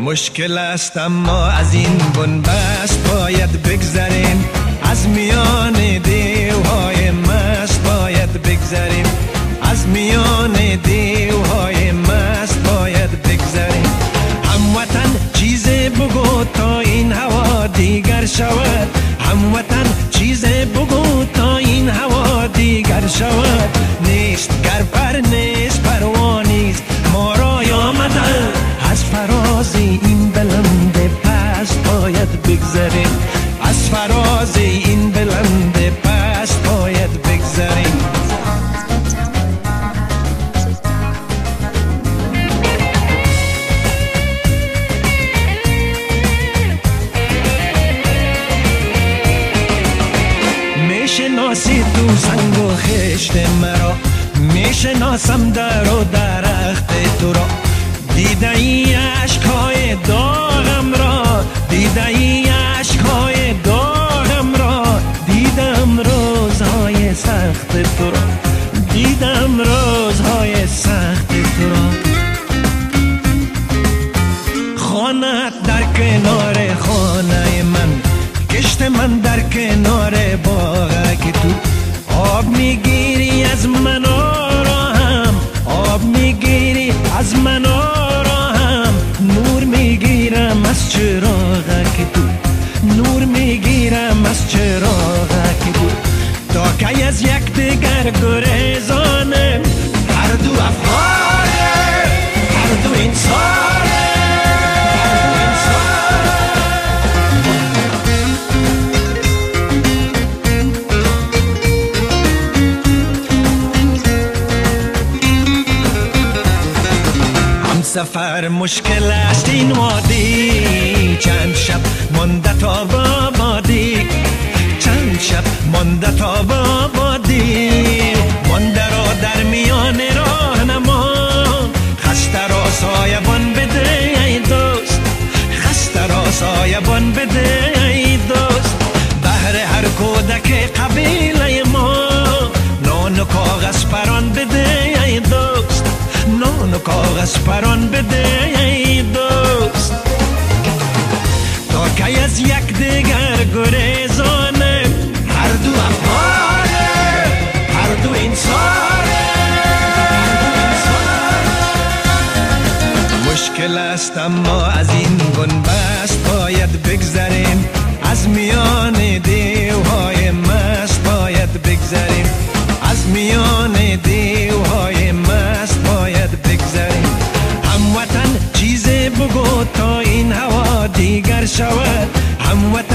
مشکل است اما از این بنبست باید بگذریم، از میان دیوهای مست باید بگذریم، از میان دیوهای مست باید بگذریم. هموطن چیز بگو تا این هوا دیگر شود، هموطن چیز بگو تا این هوا دیگر شود. نیست گر پر نیست پروانیست ما را آمدن، از فراز این بلند پست باید بگذریم، از فراز این بلند پست باید بگذریم. میشناسی تو سنگ و خشت مرا، میشناسم در و درخت تو را. دیده ای عشقهای داغم را، دیده ای عشقهای داغم را. دیدم روزهای سخت تو را، دیدم روزهای سخت تو را. خانه در کنار خانه من، کشت من در کنار باغ که تو آب میگیری از من آرام، آب میگیری از من آرام. نور میگیرم از چراغ که تو، نور میگیرم از چراغ که تو. تا که از یک دیگر گریزانم، هر دو افغانه هر دو انسانه. سفر مشکل است این وادی، چند شب مانده تا آبادی، چند شب مانده تا آبادی. مانده را در میان راه نما، خسته را سایبان بده ای دوست، خسته را سایبان بده ای دوست. بهر هر کودک قبیله ما نان و کاغذ پران بده ای دوست، نان و کاغذ پران بده ای دوست. تا که از یک دیگر گریزانه، هر دو افغانه هر دو انسانه. مشکل است اما از این بنبست باید بگذریم، از میان دیوهای مست باید بگذریم، از میان دیوهای مست باید بگذریم. هموطن چیز بگو تا این هوا دیگر شود، هموطن